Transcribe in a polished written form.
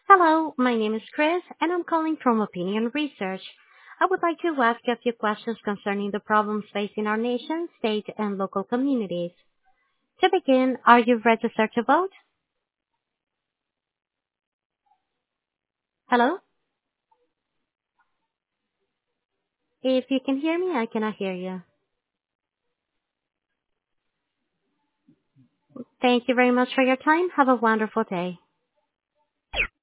Hello, my name is Chris, and I'm calling from Opinion Research. I would like to ask a few questions concerning the problems facing our nation, state, and local communities. To begin, are you registered to vote? Hello? If you can hear me, I cannot hear you. Thank you very much for your time. Have a wonderful day.